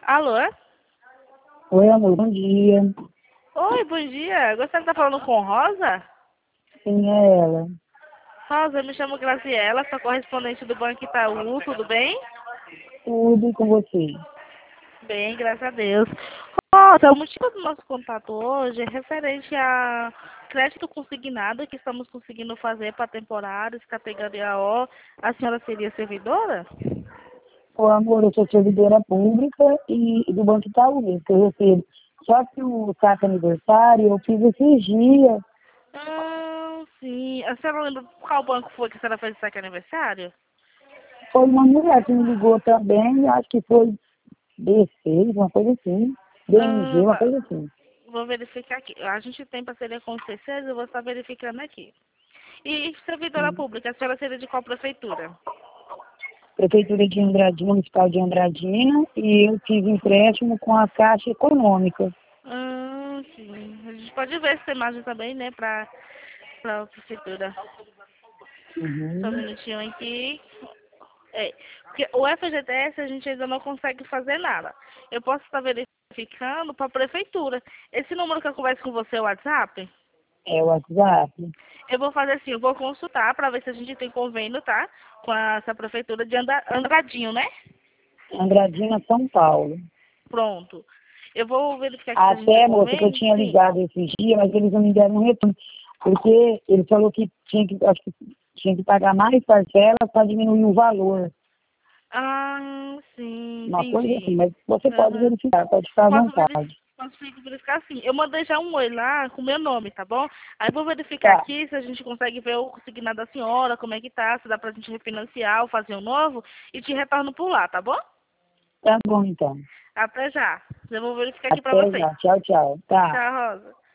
Alô? Oi, amor, bom dia. Oi, bom dia. Gostaria de estar falando com Rosa? Quem é ela? Rosa, eu me chamo Graziela, sou correspondente do Banco Itaú, tudo bem? Tudo com você. Bem, graças a Deus. Rosa, o motivo do nosso contato hoje é referente a crédito consignado que estamos conseguindo fazer para temporários, categoria O. A senhora seria servidora? Ô, amor, eu sou servidora pública e do Banco Itaú mesmo, que eu recebo. Só que o saque aniversário eu fiz esses dias. Sim. A senhora lembra qual banco foi que a senhora fez o saque aniversário? Foi uma mulher que me ligou também, acho que foi B6, uma coisa assim. BMG, uma Tá. coisa assim. Vou verificar aqui. A gente tem parceria com o C6, eu vou estar verificando aqui. E servidora Sim. pública, a senhora seria de qual prefeitura? Prefeitura de Andradina, Municipal de Andradina, e eu fiz empréstimo com a Caixa Econômica. Sim. A gente pode ver essa imagem também, né, para a prefeitura. Só um Uhum. minutinho aqui. É, porque o FGTS a gente ainda não consegue fazer nada. Eu posso estar verificando para a prefeitura. Esse número que eu converso com você é o WhatsApp? É o WhatsApp. Eu vou fazer assim, eu vou consultar para ver se a gente tem convênio, tá? Com essa prefeitura de Andradinho, né? Andradina, São Paulo. Pronto. Eu vou verificar aqui se a gente tem Até, moça, que eu convênio. tinha Sim. ligado esses dias, mas eles não me deram um retorno. Porque ele falou que acho que tinha que pagar mais parcelas para diminuir o valor. Sim, Uma coisa assim, entendi. mas você pode Aham. verificar, pode ficar à vontade. Posso verificar sim. Eu mandei já um oi lá com meu nome, tá bom? Aí eu vou verificar Tá, aqui se a gente consegue ver o consignado da senhora, como é que tá, se dá pra gente refinanciar ou fazer um novo, e te retorno por lá, tá bom? tá bom então. Até já. Eu vou verificar aqui pra Até você. já. Tchau, tchau. Tá. Tchau, Rosa.